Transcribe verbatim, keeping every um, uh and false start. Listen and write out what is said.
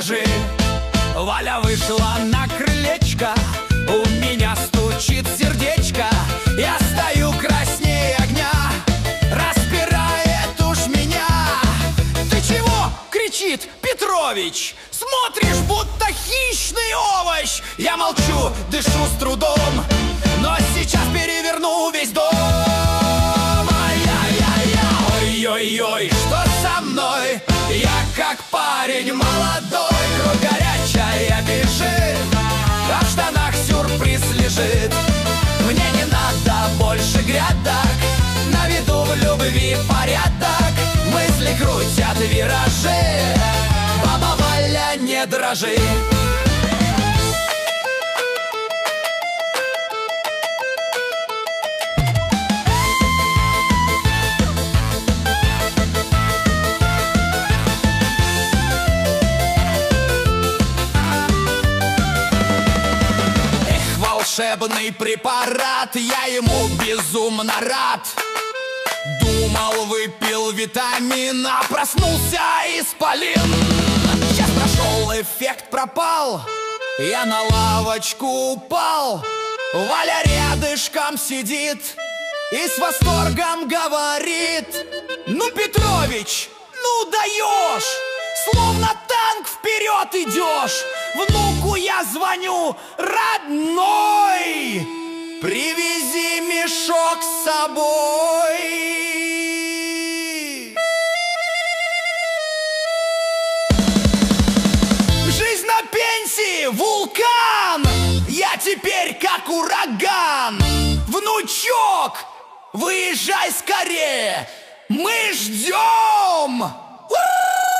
дрожи. Валя вышла на крылечко, у меня стучит сердечко. Я стою краснее огня, распирает уж меня. Ты чего? Кричит Петрович. Смотришь, будто хищный овощ. Я молчу, дышу с трудом, но сейчас переверну весь дом. Ай-яй-яй-яй. Ой-ой-ой, что со мной? Я как парень молодой, кровь горячая бежит, а в штанах сюрприз лежит. Мне не надо больше грядок, на виду в любви порядок. Мысли крутят виражи, баба Валя, не дрожи. Волшебный препарат, я ему безумно рад. Думал, выпил витамин, а проснулся исполин. Час прошел, эффект пропал, я на лавочку упал. Валя рядышком сидит и с восторгом говорит: ну, Петрович, ну даешь, словно танк вперед идешь. Внуку я звоню: родной, привези мешок с собой. Жизнь на пенсии, вулкан, я теперь как ураган. Внучок, выезжай скорее, мы ждем. Ура!